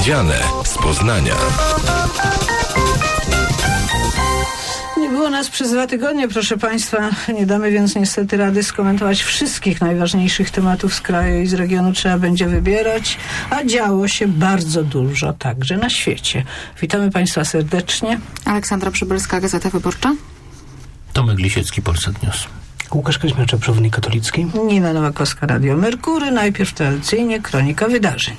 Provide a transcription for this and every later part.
Widziane z Poznania. Nie było nas przez 2 tygodnie, proszę Państwa. Nie damy więc niestety rady skomentować wszystkich najważniejszych tematów z kraju i z regionu. Trzeba będzie wybierać, a działo się bardzo dużo także na świecie. Witamy Państwa serdecznie. Aleksandra Przybylska, Gazeta Wyborcza. Tomek Lisiecki, Polsat News. Łukasz Kaźmiarczak, przewodnik katolicki. Nina Nowakowska, Radio Merkury. Najpierw tradycyjnie kronika wydarzeń.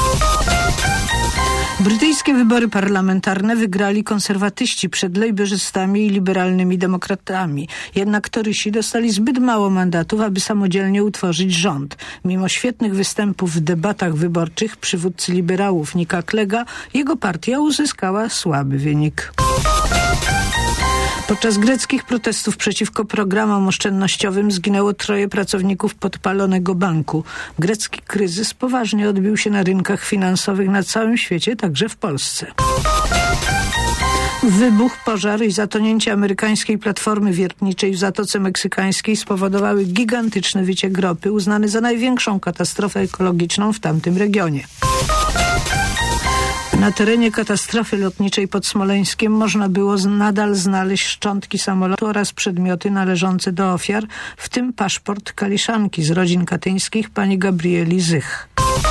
Brytyjskie wybory parlamentarne wygrali konserwatyści przed lejberzystami i liberalnymi demokratami. Jednak torysi dostali zbyt mało mandatów, aby samodzielnie utworzyć rząd. Mimo świetnych występów w debatach wyborczych przywódcy liberałów Nicka Clegga, jego partia uzyskała słaby wynik. Podczas greckich protestów przeciwko programom oszczędnościowym zginęło 3 pracowników podpalonego banku. Grecki kryzys poważnie odbił się na rynkach finansowych na całym świecie, także w Polsce. Wybuch, pożar i zatonięcie amerykańskiej platformy wiertniczej w Zatoce Meksykańskiej spowodowały gigantyczny wyciek ropy, uznany za największą katastrofę ekologiczną w tamtym regionie. Na terenie katastrofy lotniczej pod Smoleńskiem można było nadal znaleźć szczątki samolotu oraz przedmioty należące do ofiar, w tym paszport kaliszanki z rodzin katyńskich pani Gabrieli Zych.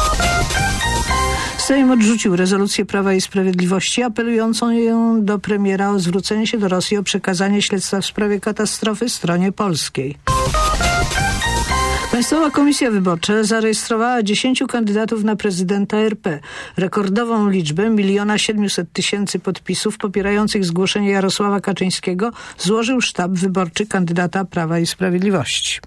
Sejm odrzucił rezolucję Prawa i Sprawiedliwości, apelującą ją do premiera o zwrócenie się do Rosji o przekazanie śledztwa w sprawie katastrofy stronie polskiej. Państwowa Komisja Wyborcza zarejestrowała 10 kandydatów na prezydenta RP. Rekordową liczbę 1 700 000 podpisów popierających zgłoszenie Jarosława Kaczyńskiego złożył sztab wyborczy kandydata Prawa i Sprawiedliwości.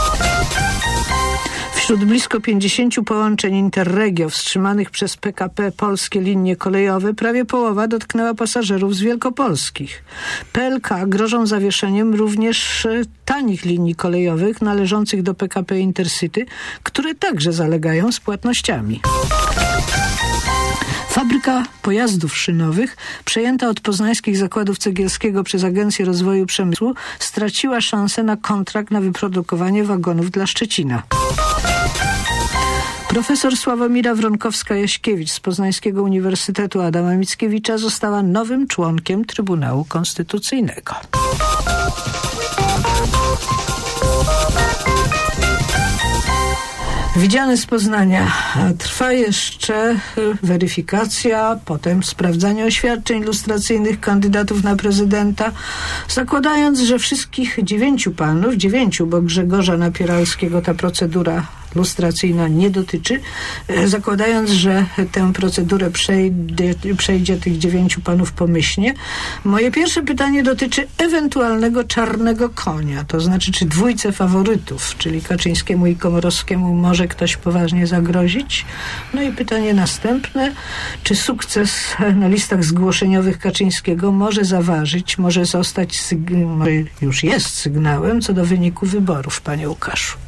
Wśród blisko 50 połączeń Interregio wstrzymanych przez PKP Polskie Linie Kolejowe prawie połowa dotknęła pasażerów z wielkopolskich. PLK grożą zawieszeniem również tanich linii kolejowych należących do PKP Intercity, które także zalegają z płatnościami. Fabryka pojazdów szynowych, przejęta od poznańskich zakładów Cegielskiego przez Agencję Rozwoju Przemysłu, straciła szansę na kontrakt na wyprodukowanie wagonów dla Szczecina. Profesor Sławomira Wronkowska-Jaśkiewicz z Poznańskiego Uniwersytetu Adama Mickiewicza została nowym członkiem Trybunału Konstytucyjnego. Widziane z Poznania. Trwa jeszcze weryfikacja, potem sprawdzanie oświadczeń lustracyjnych kandydatów na prezydenta, zakładając, że wszystkich 9 panów, 9, bo Grzegorza Napieralskiego ta procedura lustracyjna nie dotyczy, zakładając, że tę procedurę przejdzie tych 9 panów pomyślnie. Moje pierwsze pytanie dotyczy ewentualnego czarnego konia, to znaczy, czy 2 faworytów, czyli Kaczyńskiemu i Komorowskiemu, może ktoś poważnie zagrozić? No i pytanie następne, czy sukces na listach zgłoszeniowych Kaczyńskiego może zaważyć, może zostać, może już jest sygnałem co do wyniku wyborów, panie Łukaszu?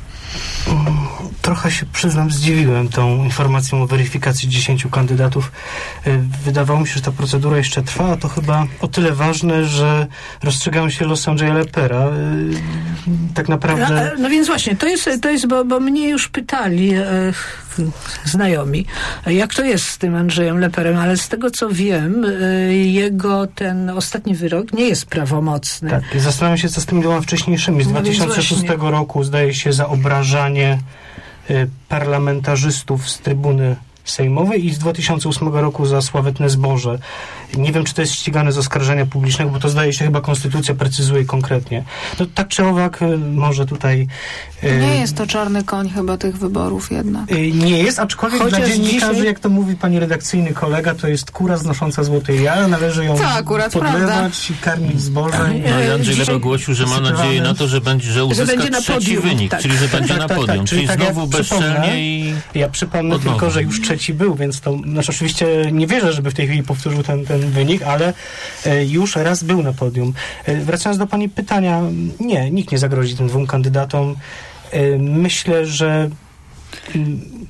Trochę się, przyznam, zdziwiłem tą informacją o weryfikacji 10 kandydatów. Wydawało mi się, że ta procedura jeszcze trwa, a to chyba o tyle ważne, że rozstrzygają się losy Andrzeja Lepera. Tak naprawdę... No więc właśnie, to jest bo mnie już pytali znajomi, jak to jest z tym Andrzejem Leperem, ale z tego, co wiem, jego ten ostatni wyrok nie jest prawomocny. Tak, zastanawiam się, co z tymi 2 wcześniejszymi. Z 2006 roku, zdaje się, za obrażanie parlamentarzystów z trybuny sejmowej i z 2008 roku za sławetne zboże. Nie wiem, czy to jest ścigane z oskarżenia publicznego, bo to zdaje się chyba konstytucja precyzuje konkretnie. No, tak czy owak, może tutaj... Nie jest to czarny koń chyba tych wyborów jednak. Nie jest, aczkolwiek dla dziennikarzy, dzisiaj... jak to mówi pani redakcyjny kolega, to jest kura znosząca złote jaja, należy ją podlewać i karmić zbożem. No i Andrzej Leper ogłosił, że ma nadzieję na to, że uzyska trzeci wynik, tak. Czyli że będzie na podium, czyli tak znowu bezczelnie i... Ja przypomnę tylko, że już trzeci był, więc to, znaczy oczywiście nie wierzę, żeby w tej chwili powtórzył ten wynik, ale już raz był na podium. Wracając do pani pytania, nie, nikt nie zagrozi tym 2 kandydatom. Myślę, że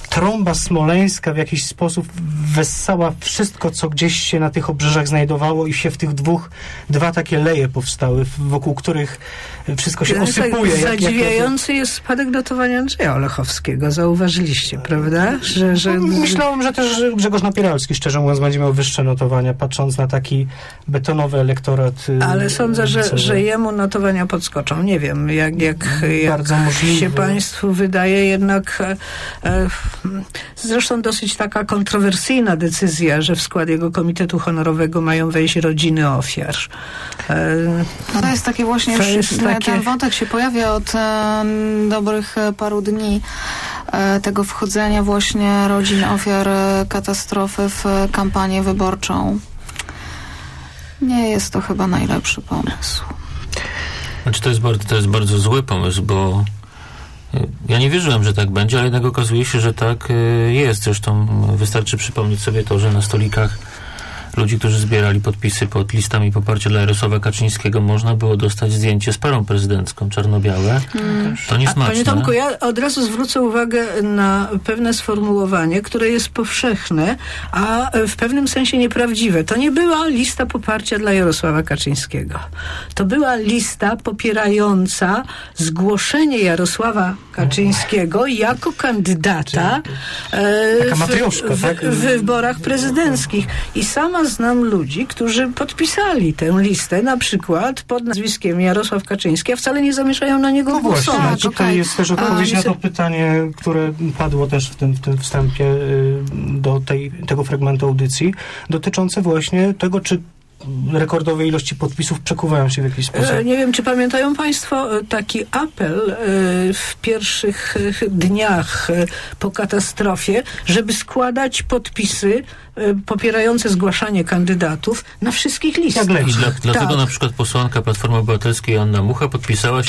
trąba smoleńska w jakiś sposób wessała wszystko, co gdzieś się na tych obrzeżach znajdowało i się w tych dwa takie leje powstały, wokół których wszystko się osypuje. Zadziwiający jest spadek dotowania Andrzeja Olechowskiego. Zauważyliście, prawda? Że... Myślałem, że też Grzegorz Napieralski, szczerze mówiąc, będzie miał wyższe notowania, patrząc na taki betonowy elektorat. Ale sądzę, że jemu notowania podskoczą. Nie wiem, jak bardzo możliwe. Się państwu wydaje, jednak zresztą dosyć taka kontrowersyjna decyzja, że w skład jego komitetu honorowego mają wejść rodziny ofiar. No to jest takie właśnie, ten wątek się pojawia od dobrych paru dni, tego wchodzenia właśnie rodzin ofiar katastrofy w kampanię wyborczą. Nie jest to chyba najlepszy pomysł. Znaczy to jest bardzo zły pomysł, bo ja nie wierzyłem, że tak będzie, ale jednak okazuje się, że tak jest. Zresztą wystarczy przypomnieć sobie to, że na stolikach ludzi, którzy zbierali podpisy pod listami poparcia dla Jarosława Kaczyńskiego, można było dostać zdjęcie z parą prezydencką, czarno-białe. To niesmaczne. Panie Tomku, ja od razu zwrócę uwagę na pewne sformułowanie, które jest powszechne, a w pewnym sensie nieprawdziwe. To nie była lista poparcia dla Jarosława Kaczyńskiego. To była lista popierająca zgłoszenie Jarosława Kaczyńskiego jako kandydata w wyborach prezydenckich. I sama znam ludzi, którzy podpisali tę listę, na przykład pod nazwiskiem Jarosław Kaczyński, a wcale nie zamierzają na niego głosować. Właśnie, tutaj jest też odpowiedź na to pytanie, które padło też w tym wstępie do tego fragmentu audycji, dotyczące właśnie tego, czy rekordowe ilości podpisów przekuwają się w jakiś sposób. Nie wiem, czy pamiętają Państwo taki apel w pierwszych dniach po katastrofie, żeby składać podpisy popierające zgłaszanie kandydatów na wszystkich listach. Dlatego na przykład posłanka Platformy Obywatelskiej Joanna Mucha podpisała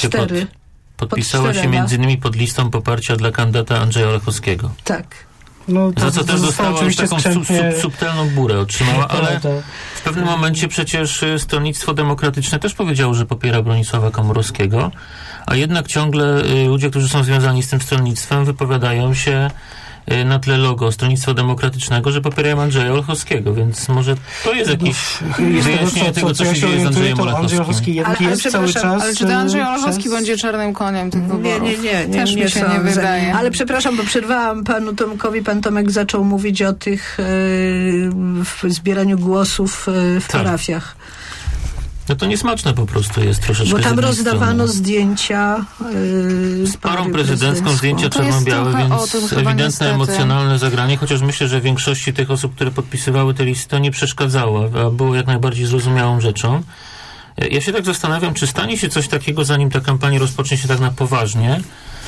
się między innymi pod listą poparcia dla kandydata Andrzeja Olechowskiego. Tak. Za co też dostała taką subtelną burę otrzymała, ale w pewnym momencie przecież Stronnictwo Demokratyczne też powiedziało, że popiera Bronisława Komorowskiego, a jednak ciągle ludzie, którzy są związani z tym stronnictwem, wypowiadają się na tle logo Stronnictwa Demokratycznego, że popierają Andrzeja Olechowskiego, więc może to jest jakieś wyjaśnienie tego, co się dzieje z Andrzejem Olechowskim. Ale czy to Andrzej Olechowski będzie czarnym koniem tych wyborów? Nie. Też mi się nie wydaje. Ale przepraszam, bo przerwałam panu Tomkowi. Pan Tomek zaczął mówić o tych zbieraniu głosów w parafiach. No to niesmaczne po prostu jest troszeczkę. Bo tam rozdawano zdjęcia z parą prezydencką, zdjęcia czarno-białe, więc ewidentne emocjonalne zagranie, chociaż myślę, że większości tych osób, które podpisywały te listy, to nie przeszkadzało, a było jak najbardziej zrozumiałą rzeczą. Ja się tak zastanawiam, czy stanie się coś takiego, zanim ta kampania rozpocznie się tak na poważnie,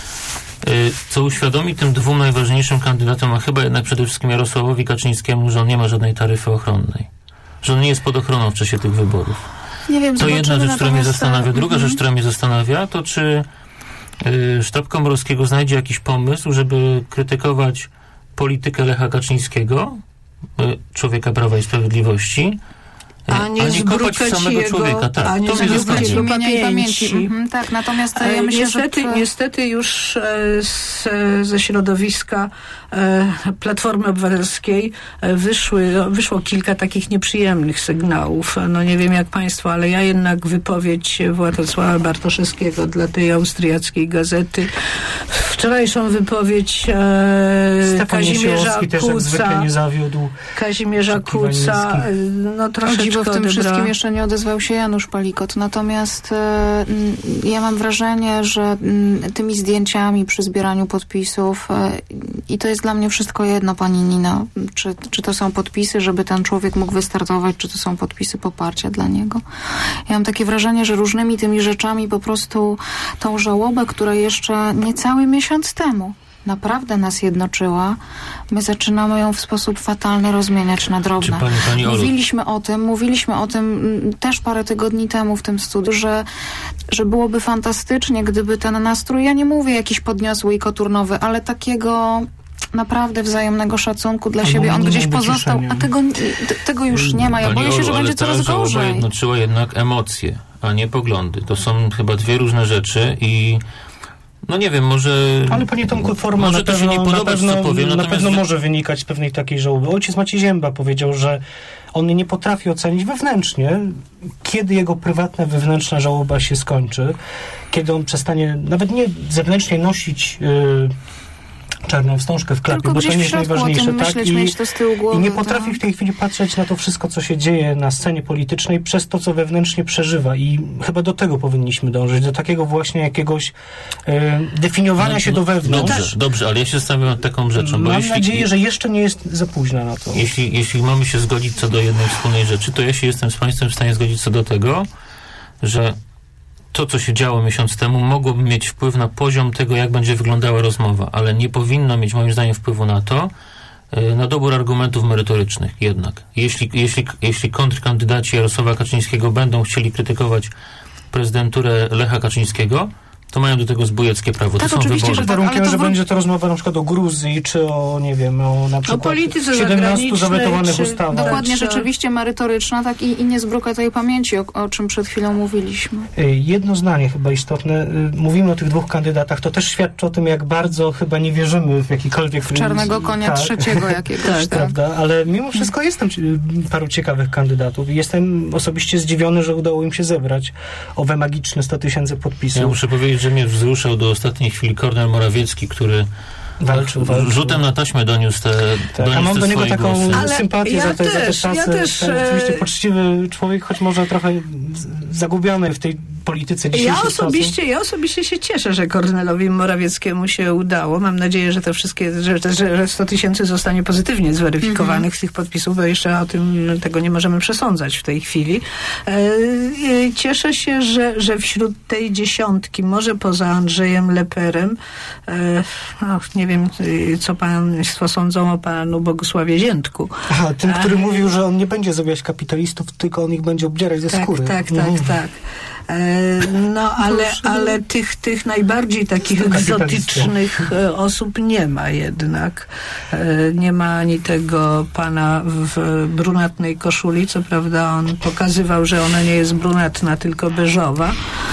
co uświadomi tym dwóm najważniejszym kandydatom, a chyba jednak przede wszystkim Jarosławowi Kaczyńskiemu, że on nie ma żadnej taryfy ochronnej. Że on nie jest pod ochroną w czasie tych wyborów. Nie wiem, to jedna rzecz, która mnie zastanawia. Druga rzecz, która mnie zastanawia, to czy sztab Komorowskiego znajdzie jakiś pomysł, żeby krytykować politykę Lecha Kaczyńskiego, człowieka Prawa i Sprawiedliwości, a nie kopać samego człowieka. Tak, a nie to mnie zastanawia. Pamięci. Tak, natomiast ja myślę, niestety już ze środowiska Platformy Obywatelskiej wyszło kilka takich nieprzyjemnych sygnałów. No nie wiem jak państwo, ale ja jednak wypowiedź Władysława Bartoszewskiego dla tej austriackiej gazety, wczorajszą wypowiedź Kazimierza Kuca, no troszeczkę w tym wszystkim jeszcze nie odezwał się Janusz Palikot. Natomiast ja mam wrażenie, że tymi zdjęciami przy zbieraniu podpisów i to jest dla mnie wszystko jedno, pani Nino, czy to są podpisy, żeby ten człowiek mógł wystartować, czy to są podpisy poparcia dla niego. Ja mam takie wrażenie, że różnymi tymi rzeczami po prostu tą żałobę, która jeszcze niecały miesiąc temu naprawdę nas jednoczyła, my zaczynamy ją w sposób fatalny rozmieniać na drobne. Mówiliśmy o tym też parę tygodni temu w tym studiu, że byłoby fantastycznie, gdyby ten nastrój, ja nie mówię jakiś podniosły i koturnowy, ale takiego naprawdę wzajemnego szacunku dla siebie, on gdzieś pozostał, a tego już nie ma. Ja boję się, że będzie coraz gorzej. Ale jednoczyła jednak emocje, a nie poglądy. To są chyba dwie różne rzeczy i No nie wiem, może... Ale panie Tomku, forma może to się nie podobać, co powiem. Na pewno może wynikać z pewnej takiej żałoby. Ojciec Maciej Zięba powiedział, że on nie potrafi ocenić wewnętrznie, kiedy jego prywatna, wewnętrzna żałoba się skończy, kiedy on przestanie nawet nie zewnętrznie nosić czarną wstążkę w klapie, tylko bo to nie jest najważniejsze, tak? Głowy, I nie potrafi w tej chwili patrzeć na to wszystko, co się dzieje na scenie politycznej przez to, co wewnętrznie przeżywa. I chyba do tego powinniśmy dążyć, do takiego właśnie jakiegoś definiowania się do wewnątrz. Dobrze, ale ja się zastanawiam nad taką rzeczą. Mam nadzieję, że jeszcze nie jest za późno na to. Jeśli mamy się zgodzić co do jednej wspólnej rzeczy, to ja się jestem z Państwem w stanie zgodzić co do tego, że to, co się działo miesiąc temu, mogłoby mieć wpływ na poziom tego, jak będzie wyglądała rozmowa, ale nie powinno mieć, moim zdaniem, wpływu na to, na dobór argumentów merytorycznych jednak. Jeśli kontrkandydaci Jarosława Kaczyńskiego będą chcieli krytykować prezydenturę Lecha Kaczyńskiego, to mają do tego zbójeckie prawo. Tak, to są oczywiście, wybory. Warunkiem, że będzie to rozmowa na przykład o Gruzji, czy o, nie wiem, o na przykład 17 zawetowanych ustawach. Dokładnie, rzeczywiście merytoryczna, tak i nie zbruka tej pamięci, o czym przed chwilą mówiliśmy. Jedno zdanie chyba istotne. Mówimy o tych dwóch kandydatach. To też świadczy o tym, jak bardzo chyba nie wierzymy w jakikolwiek... W czarnego konia trzeciego jakiegoś. Prawda, ale mimo wszystko jest tam paru ciekawych kandydatów i jestem osobiście zdziwiony, że udało im się zebrać owe magiczne 100 000 podpisów. Ja muszę powiedzieć, że mnie wzruszał do ostatniej chwili Kornel Morawiecki, który walczył. Rzutem na taśmę doniósł te a mam do niego taką sympatię za tę pracę. Ja też. Oczywiście poczciwy człowiek, choć może trochę zagubiony w tej polityce dzisiejszych czasów. Ja osobiście się cieszę, że Kornelowi Morawieckiemu się udało. Mam nadzieję, że te wszystkie, że 100 000 zostanie pozytywnie zweryfikowanych z tych podpisów, bo jeszcze tego nie możemy przesądzać w tej chwili. Cieszę się, że wśród tej dziesiątki, może poza Andrzejem Leperem, nie wiem, co państwo sądzą o panu Bogusławie Ziętku. Tym, który mówił, że on nie będzie zabijać kapitalistów, tylko on ich będzie obdzierać ze skóry. Tak. No, ale tych najbardziej takich egzotycznych osób nie ma jednak. Nie ma ani tego pana w brunatnej koszuli, co prawda on pokazywał, że ona nie jest brunatna, tylko beżowa,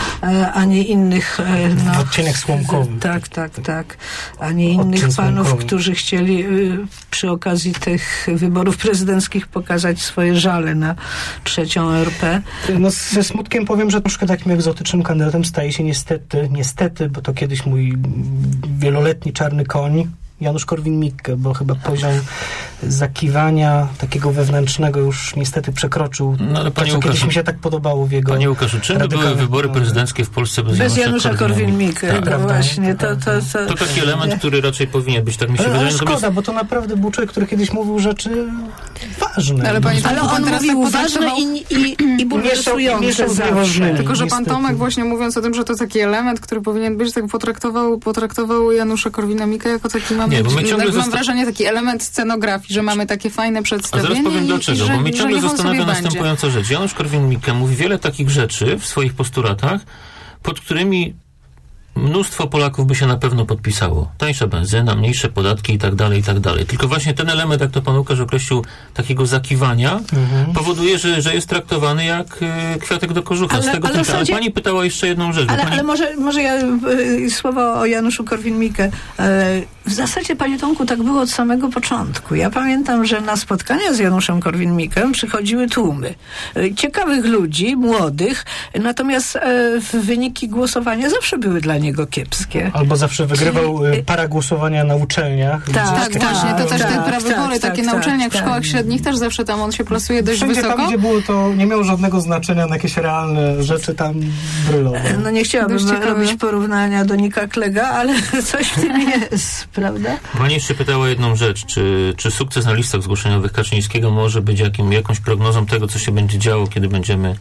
ani innych... odcinek słomkowy. Tak. Ani innych panów, słomkowy, którzy chcieli przy okazji tych wyborów prezydenckich pokazać swoje żale na trzecią RP. No, ze smutkiem powiem, że troszkę takim egzotycznym kandydatem staje się niestety, bo to kiedyś mój wieloletni czarny koń, Janusz Korwin-Mikke, bo chyba poziom zakiwania takiego wewnętrznego już niestety przekroczył ale to, co kiedyś mi się tak podobało w jego... Panie Łukaszu, czym były wybory prezydenckie w Polsce bez Janusza Korwin-Mikke? Tak, właśnie. To taki element, który raczej powinien być, tak mi się wydaje. Szkoda, bo to naprawdę był człowiek, który kiedyś mówił rzeczy ważne. Ale on mówił ważne i bulwersujące zawsze. Tylko, że pan Tomek właśnie mówiąc o tym, że to taki element, który powinien być, tak potraktował Janusza Korwina-Mikke jako taki mam wrażenie, taki element scenografii, że mamy takie fajne przedstawienie. A zaraz powiem dlaczego, bo mnie ciągle zastanawia następująca rzecz. Janusz Korwin-Mikke mówi wiele takich rzeczy w swoich postulatach, pod którymi mnóstwo Polaków by się na pewno podpisało. Tańsza benzyna, mniejsze podatki i tak dalej. Tylko właśnie ten element, jak to pan Łukasz określił, takiego zakiwania, powoduje, że jest traktowany jak kwiatek do kożucha. Ale pani pytała jeszcze jedną rzecz. Ale może ja słowo o Januszu Korwin-Mikke. W zasadzie, panie Tomku, tak było od samego początku. Ja pamiętam, że na spotkania z Januszem Korwin-Mikkem przychodziły tłumy ciekawych ludzi, młodych, natomiast wyniki głosowania zawsze były dla niego kiepskie. Albo zawsze wygrywał para głosowania na uczelniach. Tak, właśnie. To też te prawybory takie na uczelniach, w szkołach średnich też zawsze tam on się plasuje dość wysoko. Tam, gdzie było to, nie miało żadnego znaczenia na jakieś realne rzeczy, tam brylował. No nie chciałabym robić porównania do Nika Klega, ale coś w tym jest, prawda? Pani jeszcze pytała jedną rzecz, czy sukces na listach zgłoszeniowych Kaczyńskiego może być jakąś prognozą tego, co się będzie działo, kiedy będziemy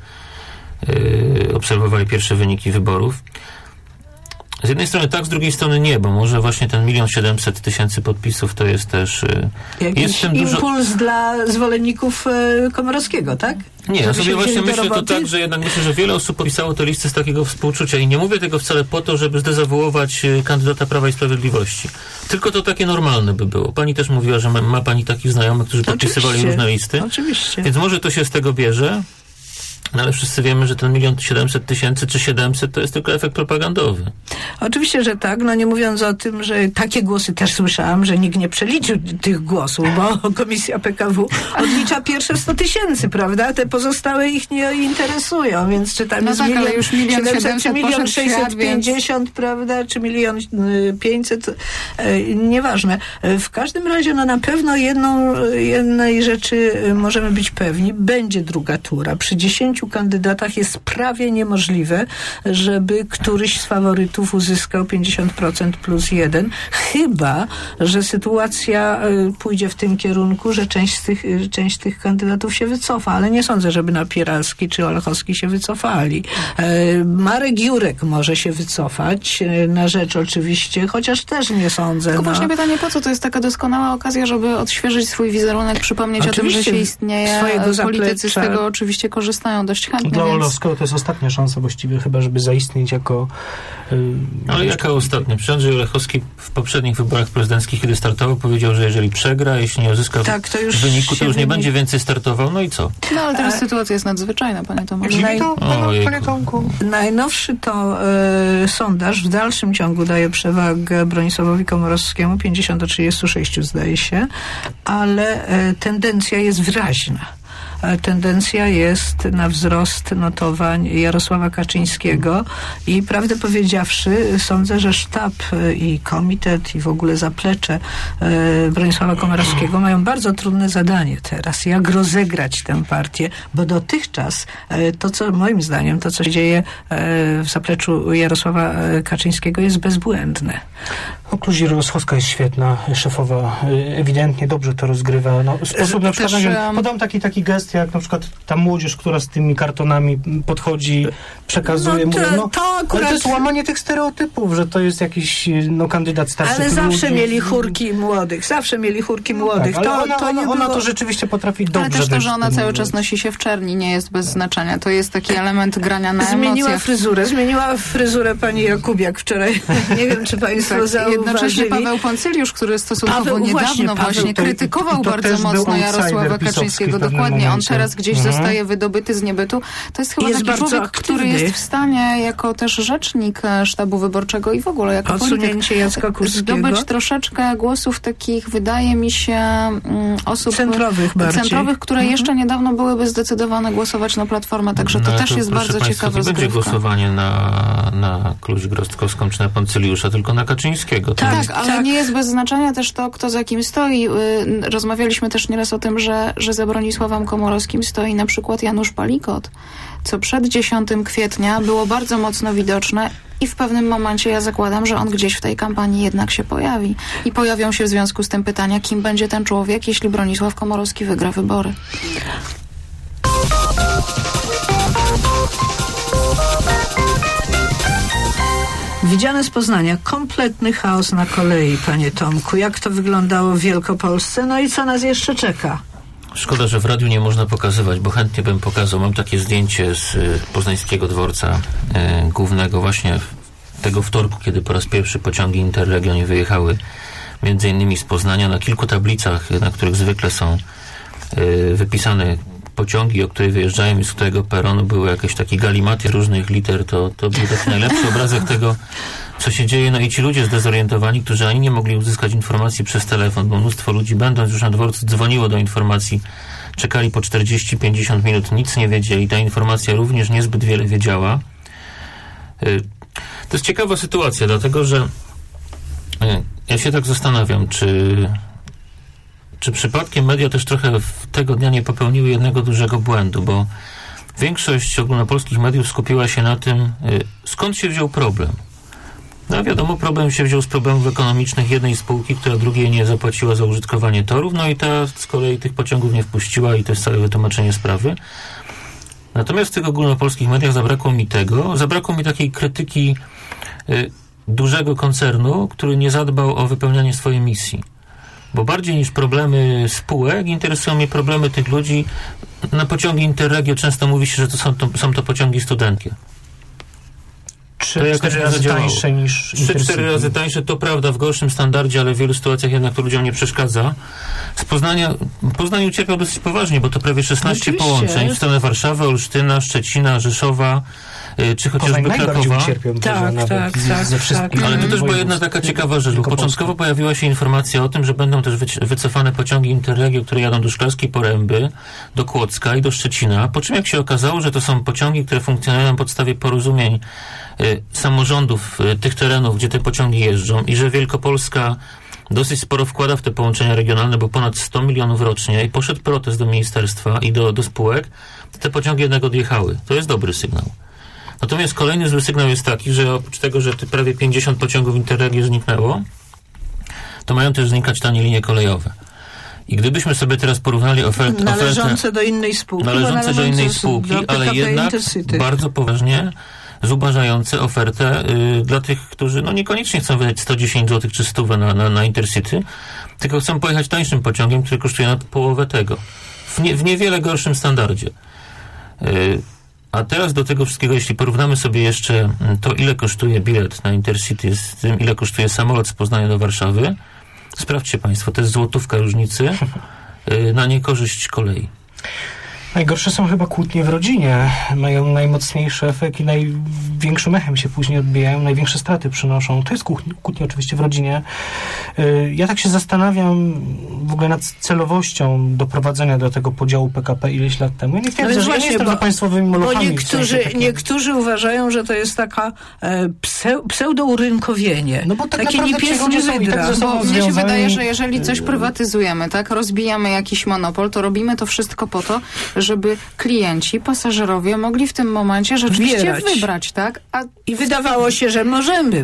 obserwowali pierwsze wyniki wyborów. Z jednej strony tak, z drugiej strony nie, bo może właśnie ten 1 700 000 podpisów to jest też... Jakiś impuls dla zwolenników Komorowskiego, tak? Nie, ja sobie właśnie myślę to tak, że jednak myślę, że wiele osób podpisało te listy z takiego współczucia i nie mówię tego wcale po to, żeby zdezawuować kandydata Prawa i Sprawiedliwości. Tylko to takie normalne by było. Pani też mówiła, że ma pani takich znajomych, którzy podpisywali różne listy. Oczywiście. Więc może to się z tego bierze. No ale wszyscy wiemy, że ten 1 700 000 czy 700 to jest tylko efekt propagandowy. Oczywiście, że tak. No nie mówiąc o tym, że takie głosy też słyszałam, że nikt nie przeliczył tych głosów, bo Komisja PKW odlicza pierwsze 100 000, prawda? Te pozostałe ich nie interesują, więc czy tam jest 1 700 czy 1 650 000, prawda? Czy 1 500 000, nieważne. W każdym razie, no na pewno jednej rzeczy możemy być pewni, będzie druga tura. Przy 10 kandydatach jest prawie niemożliwe, żeby któryś z faworytów uzyskał 50% plus 1, chyba że sytuacja pójdzie w tym kierunku, że część tych kandydatów się wycofa, ale nie sądzę, żeby Napieralski czy Olechowski się wycofali. Marek Jurek może się wycofać na rzecz oczywiście, chociaż też nie sądzę. Tylko właśnie pytanie, po co? To jest taka doskonała okazja, żeby odświeżyć swój wizerunek, przypomnieć oczywiście o tym, że się istnieje. Politycy z tego oczywiście korzystają dość chętnie. Dla Olechowskiego to jest ostatnia szansa właściwie chyba, żeby zaistnieć jako... Ale jaka ostatnia? Przecież Andrzej Olechowski w poprzednich wyborach prezydenckich, kiedy startował, powiedział, że jeżeli przegra, jeśli nie uzyska wyniku, to już nie będzie więcej startował. No i co? No ale teraz sytuacja jest nadzwyczajna, panie Tomaszu. Panie Tomku. Najnowszy to sondaż w dalszym ciągu daje przewagę Bronisławowi Komorowskiemu, 50 do 36 zdaje się, ale tendencja jest wyraźna. Tendencja jest na wzrost notowań Jarosława Kaczyńskiego i prawdę powiedziawszy sądzę, że sztab i komitet i w ogóle zaplecze Bronisława Komorowskiego mają bardzo trudne zadanie teraz. Jak rozegrać tę partię, bo dotychczas to, co moim zdaniem, to co się dzieje w zapleczu Jarosława Kaczyńskiego jest bezbłędne. Kluzik-Rostkowska jest świetna, szefowa ewidentnie dobrze to rozgrywa. No, sposób na przykład, podam taki gest, jak na przykład ta młodzież, która z tymi kartonami podchodzi, przekazuje, mówi, ale to jest łamanie tych stereotypów, że to jest jakiś kandydat starszy. Ale zawsze mieli chórki młodych, Tak, ale ona to rzeczywiście potrafi dobrze. Ale też to, że ona cały czas nosi się w czerni, nie jest bez znaczenia. To jest taki element grania na emocjach. Zmieniła fryzurę pani Jakubiak wczoraj. Nie wiem, czy państwo zauważyli. Jednocześnie Paweł Poncyliusz, który stosunkowo niedawno krytykował bardzo mocno Jarosława Kaczyńskiego. Dokładnie, on teraz gdzieś zostaje wydobyty z niebytu. To jest chyba taki człowiek, który jest w stanie jako też rzecznik sztabu wyborczego i w ogóle jako polityk zdobyć troszeczkę głosów takich, wydaje mi się, osób centrowych, które jeszcze niedawno byłyby zdecydowane głosować na Platformę, także to też jest bardzo ciekawe zgrywka. Nie będzie głosowanie na Kluzik-Rostkowską czy na Poncyliusza, tylko na Kaczyńskiego. Tak, ale nie jest bez znaczenia też to, kto za kim stoi. Rozmawialiśmy też nieraz o tym, że za Bronisławem Komorowskim stoi na przykład Janusz Palikot, co przed 10 kwietnia było bardzo mocno widoczne i w pewnym momencie ja zakładam, że on gdzieś w tej kampanii jednak się pojawi. I pojawią się w związku z tym pytania, kim będzie ten człowiek, jeśli Bronisław Komorowski wygra wybory. Widziane z Poznania, kompletny chaos na kolei, panie Tomku. Jak to wyglądało w Wielkopolsce? No i co nas jeszcze czeka? Szkoda, że w radiu nie można pokazywać, bo chętnie bym pokazał. Mam takie zdjęcie z poznańskiego dworca głównego właśnie tego wtorku, kiedy po raz pierwszy pociągi Interregion wyjechały między innymi z Poznania. Na kilku tablicach, na których zwykle są wypisane pociągi, o które wyjeżdżają i z którego peronu były jakieś takie galimaty różnych liter, to był taki najlepszy obrazek tego, co się dzieje. No i ci ludzie zdezorientowani, którzy ani nie mogli uzyskać informacji przez telefon, bo mnóstwo ludzi, będąc już na dworcu, dzwoniło do informacji, czekali po 40-50 minut, nic nie wiedzieli. Ta informacja również niezbyt wiele wiedziała. To jest ciekawa sytuacja, dlatego że ja się tak zastanawiam, czy przypadkiem media też trochę tego dnia nie popełniły jednego dużego błędu, bo większość ogólnopolskich mediów skupiła się na tym, skąd się wziął problem. No wiadomo, problem się wziął z problemów ekonomicznych jednej spółki, która drugiej nie zapłaciła za użytkowanie torów, no i ta z kolei tych pociągów nie wpuściła i to jest całe wytłumaczenie sprawy. Natomiast w tych ogólnopolskich mediach zabrakło mi takiej krytyki dużego koncernu, który nie zadbał o wypełnianie swojej misji. Bo bardziej niż problemy spółek interesują mnie problemy tych ludzi. Na pociągi Interregio często mówi się, że są to pociągi studenckie. 3-4 razy tańsze niż 3-4 razy tańsze, to prawda, w gorszym standardzie, ale w wielu sytuacjach jednak to ludziom nie przeszkadza. Z Poznań ucierpiał dosyć poważnie, bo to prawie 16 połączeń w stronę Warszawy, Olsztyna, Szczecina, Rzeszowa, czy chociażby Krakowa. Tak. Ale to też była jedna taka ciekawa rzecz, bo początkowo pojawiła się informacja o tym, że będą też wycofane pociągi Interregio, które jadą do Szklarskiej Poręby, do Kłodzka i do Szczecina, po czym jak się okazało, że to są pociągi, które funkcjonują na podstawie porozumień samorządów tych terenów, gdzie te pociągi jeżdżą i że Wielkopolska dosyć sporo wkłada w te połączenia regionalne, bo ponad 100 milionów rocznie i poszedł protest do ministerstwa i do spółek, te pociągi jednak odjechały. To jest dobry sygnał. Natomiast kolejny zły sygnał jest taki, że oprócz tego, że prawie 50 pociągów Interregio zniknęło, to mają też znikać tanie linie kolejowe. I gdybyśmy sobie teraz porównali ofertę... Należące do innej spółki, ale jednak bardzo poważnie zubażające ofertę dla tych, którzy niekoniecznie chcą wydać 110 zł czy 100 na Intercity, tylko chcą pojechać tańszym pociągiem, który kosztuje nad połowę tego. W niewiele gorszym standardzie. A teraz do tego wszystkiego, jeśli porównamy sobie jeszcze to, ile kosztuje bilet na Intercity z tym, ile kosztuje samolot z Poznania do Warszawy, sprawdźcie Państwo, to jest złotówka różnicy na niekorzyść kolei. Najgorsze są chyba kłótnie w rodzinie. Mają najmocniejszy efekt i największym echem się później odbijają, największe straty przynoszą. To jest kłótnie oczywiście w rodzinie. Ja tak się zastanawiam w ogóle nad celowością doprowadzenia do tego podziału PKP ileś lat temu. Ja nie twierdzę, że ja nie jestem państwowymi molochami. Bo niektórzy uważają, że to jest taka pseudourynkowienie. No bo tak takie niepięknie wydra. Bo mnie się wydaje, że jeżeli coś prywatyzujemy, tak, rozbijamy jakiś monopol, to robimy to wszystko po to, żeby klienci, pasażerowie mogli w tym momencie rzeczywiście wybrać, tak? I wydawało się, że możemy.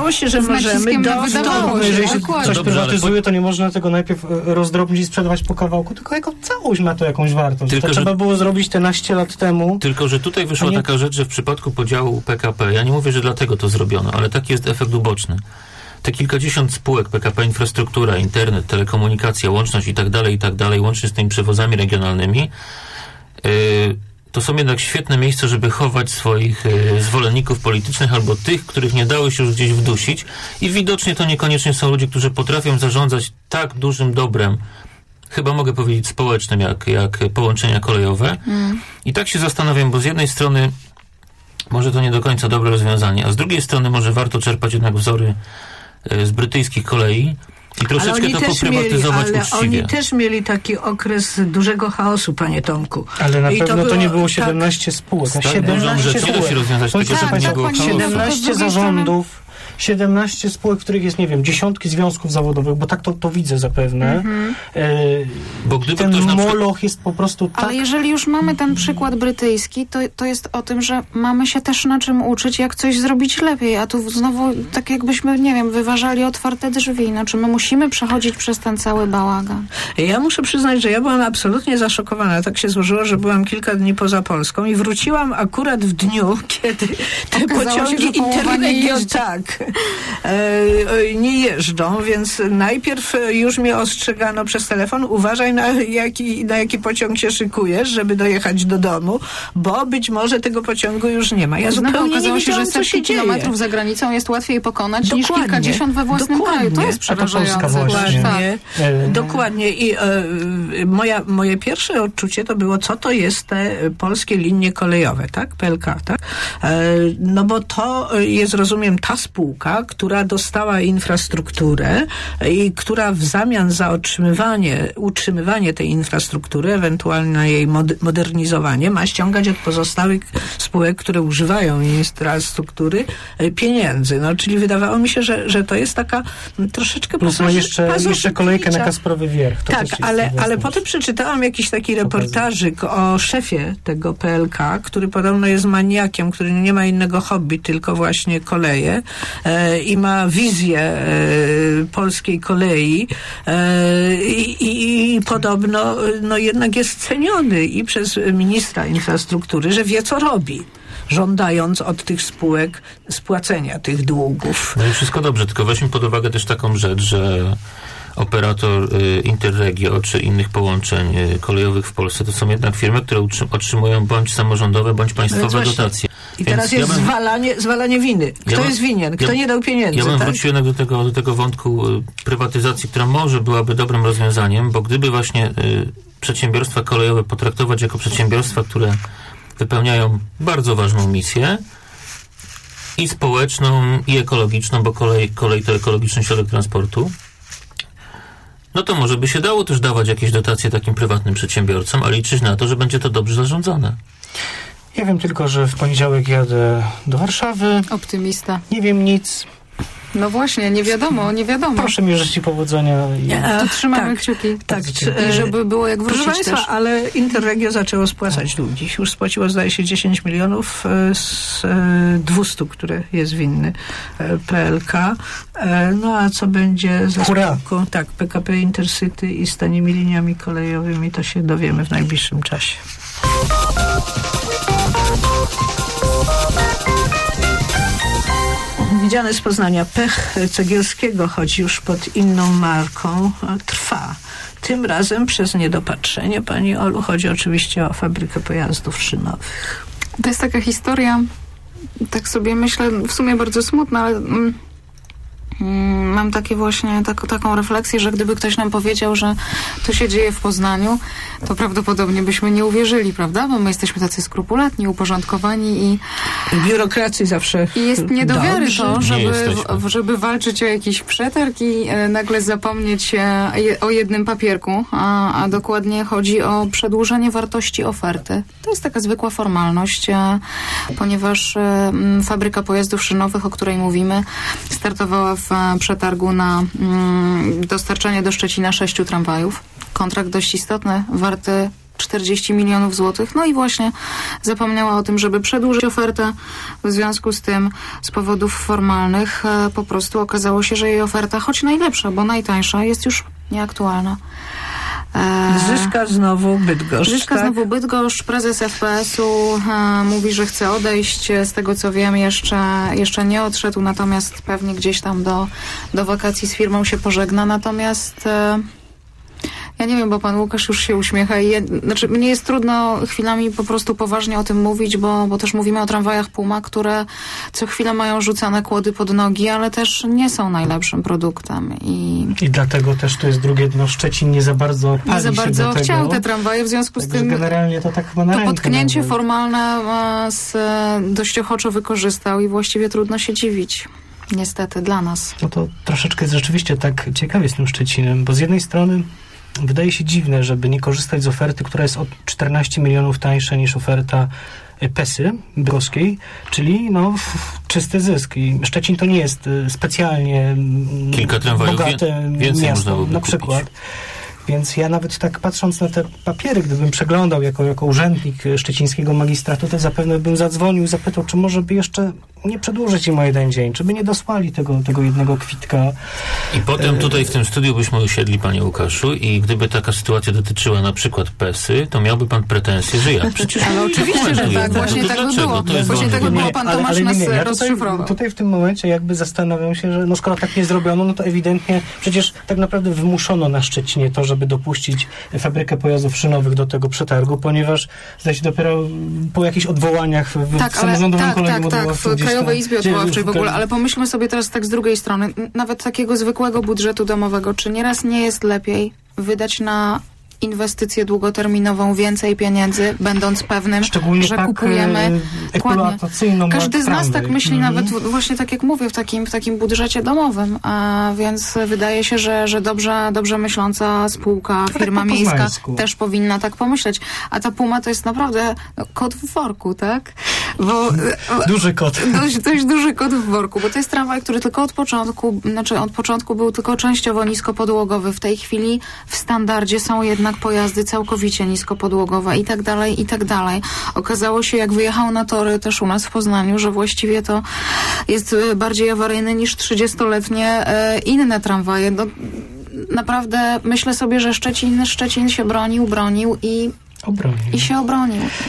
Jeżeli się coś prywatyzuje, to nie można tego najpierw rozdrobnić i sprzedawać po kawałku, tylko jako całość ma to jakąś wartość. To trzeba było zrobić te naście lat temu. Tylko, że tutaj wyszła taka rzecz, że w przypadku podziału PKP, ja nie mówię, że dlatego to zrobiono, ale taki jest efekt uboczny. Te kilkadziesiąt spółek, PKP Infrastruktura, Internet, Telekomunikacja, Łączność i tak dalej, łącznie z tymi przewozami regionalnymi, to są jednak świetne miejsca, żeby chować swoich zwolenników politycznych albo tych, których nie dało się już gdzieś wdusić i widocznie to niekoniecznie są ludzie, którzy potrafią zarządzać tak dużym dobrem, chyba mogę powiedzieć społecznym, jak połączenia kolejowe. I tak się zastanawiam, bo z jednej strony może to nie do końca dobre rozwiązanie, a z drugiej strony może warto czerpać jednak wzory z brytyjskich kolei i troszeczkę to poprywatyzować uczciwie. Oni też mieli taki okres dużego chaosu, panie Tomku. Ale na pewno to nie było 17 spółek. 17 spółek. Nie da się rozwiązać tego, żeby nie było chaosu. 17 zarządów, 17 spółek, w których jest, nie wiem, dziesiątki związków zawodowych, bo tak to widzę zapewne. Bo gdyby ten moloch jest po prostu tak... Ale jeżeli już mamy ten przykład brytyjski, to jest o tym, że mamy się też na czym uczyć, jak coś zrobić lepiej, a tu znowu tak jakbyśmy, nie wiem, wyważali otwarte drzwi. Znaczy my musimy przechodzić przez ten cały bałagan. Ja muszę przyznać, że ja byłam absolutnie zaszokowana. Tak się złożyło, że byłam kilka dni poza Polską i wróciłam akurat w dniu, kiedy te pociągi Interregio nie jeżdżą, więc najpierw już mnie ostrzegano przez telefon, uważaj na jaki pociąg się szykujesz, żeby dojechać do domu, bo być może tego pociągu już nie ma. Ja zupełnie nie wiedziałam, że setki kilometrów za granicą jest łatwiej pokonać niż kilkadziesiąt we własnym kraju. To jest przerażające. Dokładnie. I moje pierwsze odczucie to było, co to jest te polskie linie kolejowe, tak? PLK, tak? No bo to jest, rozumiem, ta spółka, która dostała infrastrukturę i która w zamian za utrzymywanie tej infrastruktury, ewentualne jej modernizowanie, ma ściągać od pozostałych spółek, które używają infrastruktury, pieniędzy. No, czyli wydawało mi się, że to jest taka troszeczkę jeszcze kolejkę na Kasprowy Wierch. Tak, ale potem przeczytałam jakiś taki reportażyk o szefie tego PLK, który podobno jest maniakiem, który nie ma innego hobby, tylko właśnie koleje i ma wizję polskiej kolei i podobno jednak jest ceniony i przez ministra infrastruktury, że wie, co robi, żądając od tych spółek spłacenia tych długów. No i wszystko dobrze, tylko weźmy pod uwagę też taką rzecz, że operator Interregio czy innych połączeń kolejowych w Polsce, to są jednak firmy, które otrzymują bądź samorządowe, bądź państwowe dotacje. I teraz jest zwalanie winy. Kto jest winien? Kto nie dał pieniędzy? Ja bym wrócił jednak do tego wątku prywatyzacji, która może byłaby dobrym rozwiązaniem, bo gdyby właśnie przedsiębiorstwa kolejowe potraktować jako przedsiębiorstwa, które wypełniają bardzo ważną misję i społeczną, i ekologiczną, bo kolej to ekologiczny środek transportu, no to może by się dało też dawać jakieś dotacje takim prywatnym przedsiębiorcom, a liczyć na to, że będzie to dobrze zarządzane. Ja wiem tylko, że w poniedziałek jadę do Warszawy. Optymista. Nie wiem nic. No właśnie, nie wiadomo. Proszę mi życzyć powodzenia. To trzymamy kciuki. Tak. I żeby było jak wrócić. Proszę Państwa, też. ale Interregio zaczęło spłacać długi. Już spłaciło, zdaje się, 10 milionów z 200, które jest winny PLK. No a co będzie za spółką? Tak, PKP Intercity i z tanimi liniami kolejowymi, to się dowiemy w najbliższym czasie. Widziany z Poznania pech Cegielskiego, choć już pod inną marką, trwa. Tym razem przez niedopatrzenie, pani Olu. Chodzi oczywiście o fabrykę pojazdów szynowych. To jest taka historia, tak sobie myślę, w sumie bardzo smutna, ale mam takie właśnie taką refleksję, że gdyby ktoś nam powiedział, że to się dzieje w Poznaniu, to prawdopodobnie byśmy nie uwierzyli, prawda? Bo my jesteśmy tacy skrupulatni, uporządkowani i biurokracji zawsze i jest nie do wiary to, żeby walczyć o jakiś przetarg i nagle zapomnieć o jednym papierku, a dokładnie chodzi o przedłużenie wartości oferty. To jest taka zwykła formalność, ponieważ fabryka pojazdów szynowych, o której mówimy, startowała w przetargu na dostarczanie do Szczecina 6 tramwajów. Kontrakt dość istotny, warty 40 milionów złotych. No i właśnie zapomniała o tym, żeby przedłużyć ofertę. W związku z tym, z powodów formalnych, po prostu okazało się, że jej oferta, choć najlepsza, bo najtańsza, jest już nieaktualna. Zyska znowu Bydgoszcz. Znowu Bydgoszcz. Prezes FPS-u mówi, że chce odejść. Z tego co wiem, jeszcze nie odszedł, natomiast pewnie gdzieś tam do wakacji z firmą się pożegna. Natomiast ja nie wiem, bo pan Łukasz już się uśmiecha. Znaczy, mnie jest trudno chwilami po prostu poważnie o tym mówić, bo też mówimy o tramwajach Puma, które co chwilę mają rzucane kłody pod nogi, ale też nie są najlepszym produktem. I dlatego też to jest drugie dno. Szczecin nie za bardzo chciał te tramwaje, w związku z tym generalnie to tak chyba na rękę. To potknięcie formalne dość ochoczo wykorzystał i właściwie trudno się dziwić. Niestety dla nas. No to troszeczkę jest rzeczywiście tak ciekawie z tym Szczecinem, bo z jednej strony wydaje się dziwne, żeby nie korzystać z oferty, która jest o 14 milionów tańsza niż oferta PESY bydgoskiej, czyli czysty zysk. I Szczecin to nie jest specjalnie kilka tramwajów bogate miasto, na przykład. Więc ja nawet tak patrząc na te papiery, gdybym przeglądał jako urzędnik szczecińskiego magistratu, to zapewne bym zadzwonił i zapytał, czy może by jeszcze nie przedłużyć im o jeden dzień, czy by nie dosłali tego jednego kwitka. I potem tutaj w tym studiu byśmy usiedli, panie Łukaszu, i gdyby taka sytuacja dotyczyła na przykład PESY, to miałby pan pretensje, że ja przecież... Ale oczywiście, że tak. Właśnie tak by było. Właśnie tak by było. Pan Tomasz nas rozszyfrował. Tutaj w tym momencie jakby zastanawiam się, że skoro tak nie zrobiono, no to ewidentnie przecież tak naprawdę wymuszono na Szczecinie to, żeby dopuścić fabrykę pojazdów szynowych do tego przetargu, ponieważ zdaje się dopiero po jakichś odwołaniach w samorządowym kolegium odwoławczym. W Krajowej Izbie Odwoławczej w ogóle, ale pomyślmy sobie teraz tak z drugiej strony, nawet takiego zwykłego budżetu domowego, czy nieraz nie jest lepiej wydać na inwestycję długoterminową więcej pieniędzy, będąc pewnym, szczególnie że tak kupujemy eksploatacyjną. Każdy z nas tak myśli, nawet właśnie tak jak mówię, w takim budżecie domowym, więc wydaje się, że dobrze myśląca spółka, firma miejska też powinna tak pomyśleć. A ta Puma to jest naprawdę kot w worku, tak? Duży kot. Dość duży kot w worku, bo to jest tramwaj, który tylko od początku był tylko częściowo niskopodłogowy. W tej chwili w standardzie są jednak pojazdy całkowicie niskopodłogowe i tak dalej. Okazało się, jak wyjechał na tory też u nas w Poznaniu, że właściwie to jest bardziej awaryjny niż 30-letnie inne tramwaje. No, naprawdę myślę sobie, że Szczecin się bronił i się obronił.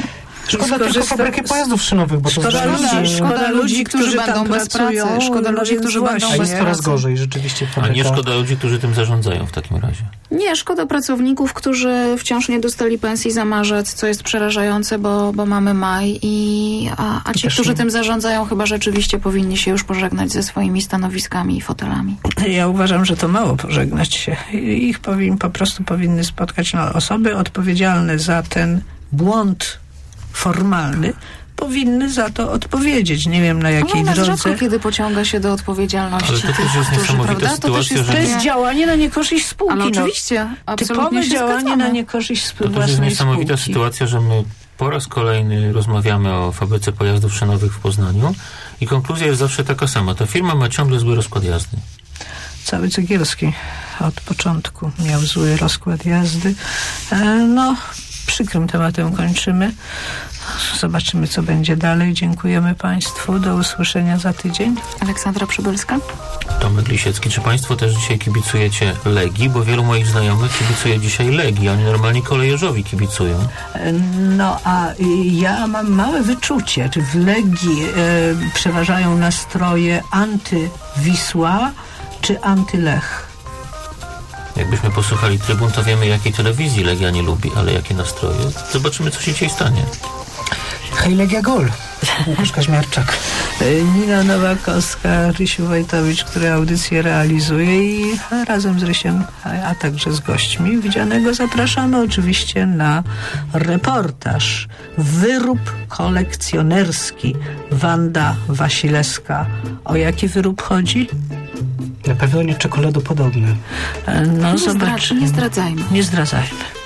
Szkoda tylko fabryki pojazdów szynowych, bo szkoda ludzi, którzy będą bez pracy. Szkoda ludzi, którzy będą bez pracy. Jest coraz gorzej rzeczywiście. A nie szkoda ludzi, którzy tym zarządzają w takim razie? Nie, szkoda pracowników, którzy wciąż nie dostali pensji za marzec, co jest przerażające, bo mamy maj a ci, którzy tym zarządzają, chyba rzeczywiście powinni się już pożegnać ze swoimi stanowiskami i fotelami. Ja uważam, że to mało pożegnać się. Ich po prostu powinny spotkać osoby odpowiedzialne za ten błąd formalny, powinny za to odpowiedzieć. Nie wiem, na jakiej drodze. Rzadko kiedy pociąga się do odpowiedzialności. Ale to też jest niesamowita sytuacja, to jest działanie na niekorzyść spółki. Ale oczywiście, typowe działanie na niekorzyść własnej spółki. To jest niesamowita sytuacja, że my po raz kolejny rozmawiamy o fabryce pojazdów szynowych w Poznaniu i konkluzja jest zawsze taka sama. Ta firma ma ciągle zły rozkład jazdy. Cały Cegielski od początku miał zły rozkład jazdy. Przykrym tematem kończymy. Zobaczymy, co będzie dalej. Dziękujemy Państwu. Do usłyszenia za tydzień. Aleksandra Przybylska. Tomek Lisiecki. Czy Państwo też dzisiaj kibicujecie Legii? Bo wielu moich znajomych kibicuje dzisiaj Legii. Oni normalnie kolejorzowi kibicują. A ja mam małe wyczucie, czy w Legii przeważają nastroje anty-Wisła czy anty-Lech. Jakbyśmy posłuchali trybun, to wiemy, jakiej telewizji Legia nie lubi, ale jakie nastroje. Zobaczymy, co się dzisiaj stanie. Hej, Legia gol! Łukasz Kaźmiarczak. Nina Nowakowska, Rysiu Wojtowicz, który audycję realizuje i razem z Rysiem, a także z gośćmi widzianego zapraszamy oczywiście na reportaż Wyrób kolekcjonerski Wanda Wasilewska. O jaki wyrób chodzi? Na pewno nie czekoladopodobny. Nie zdradzajmy. Nie zdradzajmy.